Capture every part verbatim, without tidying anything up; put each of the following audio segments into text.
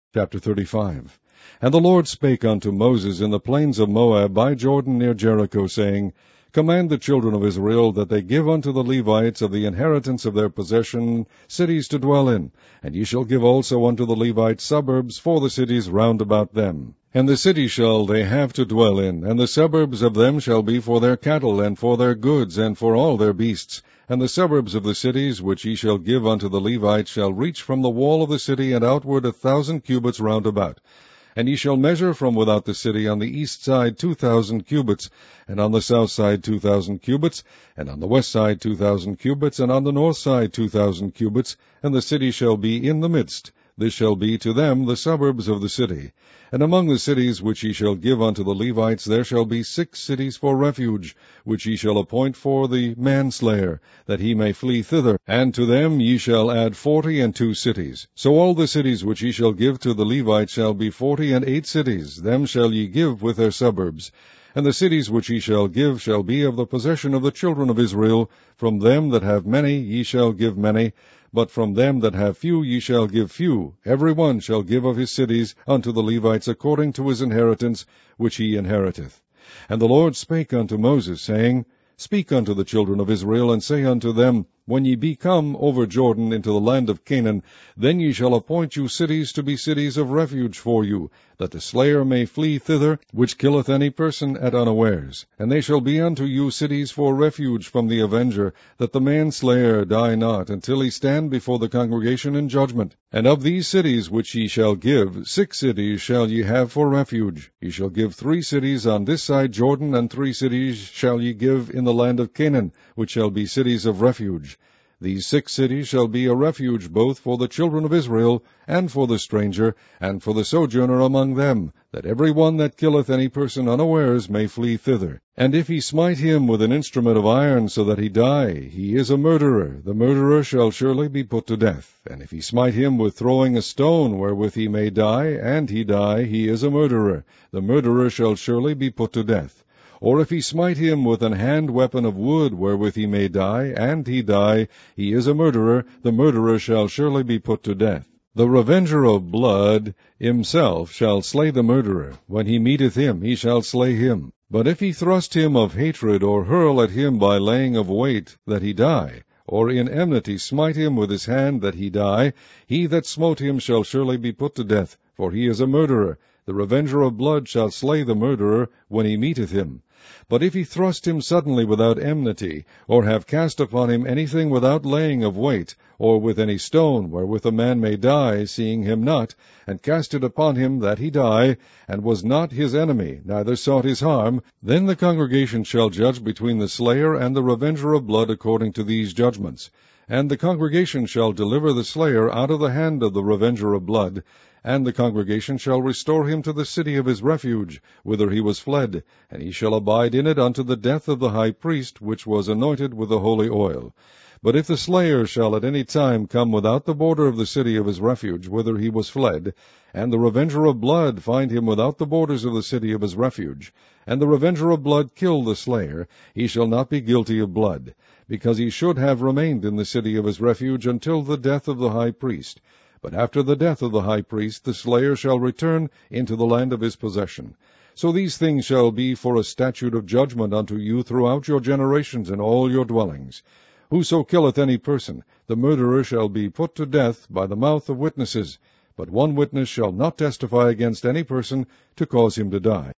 Chapter thirty-five. And the Lord spake unto Moses in the plains of Moab by Jordan near Jericho, saying, Command the children of Israel that they give unto the Levites of the inheritance of their possession cities to dwell in, and ye shall give also unto the Levites suburbs for the cities round about them. And the city shall they have to dwell in, and the suburbs of them shall be for their cattle, and for their goods, and for all their beasts. And the suburbs of the cities which ye shall give unto the Levites shall reach from the wall of the city and outward a thousand cubits round about. And ye shall measure from without the city on the east side two thousand cubits, and on the south side two thousand cubits, and on the west side two thousand cubits, and on the north side two thousand cubits, and the city shall be in the midst. This shall be to them the suburbs of the city. And among the cities which ye shall give unto the Levites there shall be six cities for refuge, which ye shall appoint for the manslayer, that he may flee thither. And to them ye shall add forty and two cities. So all the cities which ye shall give to the Levites shall be forty and eight cities. Them shall ye give with their suburbs. And the cities which ye shall give shall be of the possession of the children of Israel. From them that have many ye shall give many, but from them that have few ye shall give few. Every one shall give of his cities unto the Levites according to his inheritance which he inheriteth. And the Lord spake unto Moses, saying, Speak unto the children of Israel, and say unto them, When ye be come over Jordan into the land of Canaan, then ye shall appoint you cities to be cities of refuge for you, that the slayer may flee thither, which killeth any person at unawares. And they shall be unto you cities for refuge from the avenger, that the manslayer die not, until he stand before the congregation in judgment. And of these cities which ye shall give, six cities shall ye have for refuge. Ye shall give three cities on this side Jordan, and three cities shall ye give in the land of Canaan, which shall be cities of refuge. These six cities shall be a refuge both for the children of Israel, and for the stranger, and for the sojourner among them, that every one that killeth any person unawares may flee thither. And if he smite him with an instrument of iron, so that he die, he is a murderer. The murderer shall surely be put to death. And if he smite him with throwing a stone, wherewith he may die, and he die, he is a murderer. The murderer shall surely be put to death. Or if he smite him with an hand weapon of wood, wherewith he may die, and he die, he is a murderer. The murderer shall surely be put to death. The revenger of blood himself shall slay the murderer. When he meeteth him, he shall slay him. But if he thrust him of hatred, or hurl at him by laying of weight, that he die, or in enmity smite him with his hand, that he die, he that smote him shall surely be put to death, for he is a murderer. The revenger of blood shall slay the murderer when he meeteth him. But if he thrust him suddenly without enmity, or have cast upon him anything without laying of weight, or with any stone wherewith a man may die, seeing him not, and cast it upon him that he die, and was not his enemy, neither sought his harm, then the congregation shall judge between the slayer and the revenger of blood according to these judgments. And the congregation shall deliver the slayer out of the hand of the revenger of blood, and the congregation shall restore him to the city of his refuge, whither he was fled, and he shall abide in it unto the death of the high priest, which was anointed with the holy oil. But if the slayer shall at any time come without the border of the city of his refuge, whither he was fled, and the revenger of blood find him without the borders of the city of his refuge, and the revenger of blood kill the slayer, he shall not be guilty of blood, because he should have remained in the city of his refuge until the death of the high priest. But after the death of the high priest, the slayer shall return into the land of his possession. So these things shall be for a statute of judgment unto you throughout your generations in all your dwellings. Whoso killeth any person, the murderer shall be put to death by the mouth of witnesses, but one witness shall not testify against any person to cause him to die.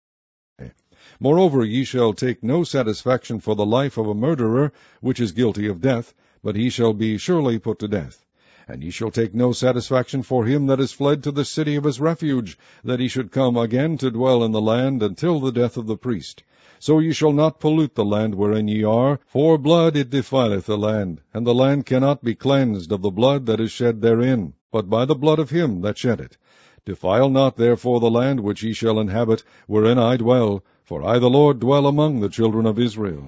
Moreover, ye shall take no satisfaction for the life of a murderer, which is guilty of death, but he shall be surely put to death. And ye shall take no satisfaction for him that is fled to the city of his refuge, that he should come again to dwell in the land until the death of the priest. So ye shall not pollute the land wherein ye are, for blood it defileth the land, and the land cannot be cleansed of the blood that is shed therein, but by the blood of him that shed it. Defile not therefore the land which ye shall inhabit, wherein I dwell, for I the Lord dwell among the children of Israel.